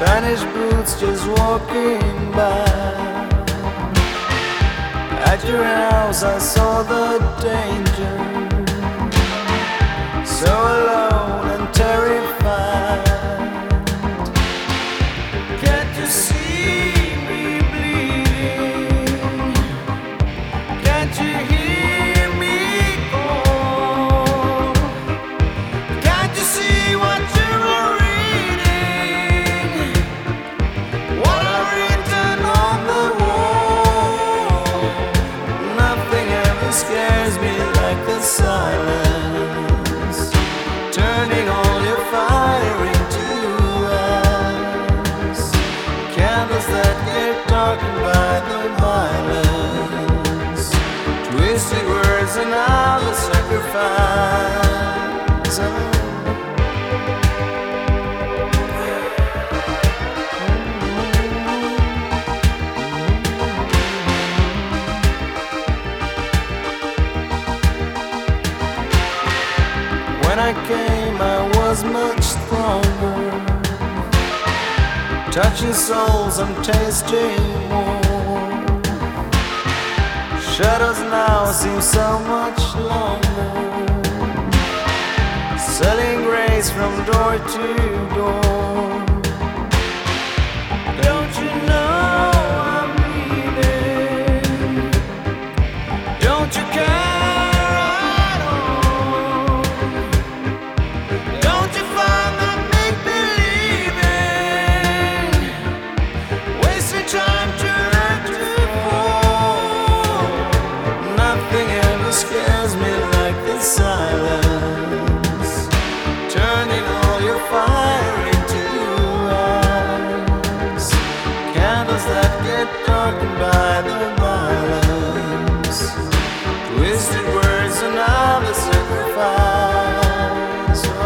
Spanish boots just walking by. At your house I saw the danger, so alone and terrified. Can't you see me bleeding? Can't you hear me call? Can't you see what you are reading? What I've written on the wall? Nothing ever scares me like the silence, turning all your fire into ice. Candles that get darkened by the violence, twisted words and all the sacrifice. When I came, I was much stronger, touching souls and tasting more. Shadows now seem so much longer, selling grace from door to door. Don't you know I'm leaving? Don't you care at all? Don't you find that make-believing wasting time to hurt to fall? Nothing ever scares me like the silence, turning all your fire into ice. Candles that get darkened by the violence, twisted words and all the sacrifice. Oh.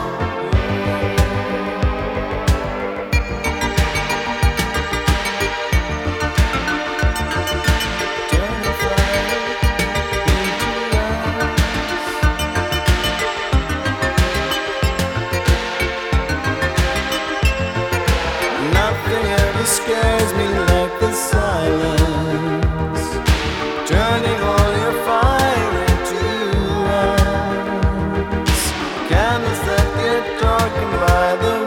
Turn the fire into ice. Nothing ever scares me like the silence, turning all your fire into ice. Candles that get darkened by the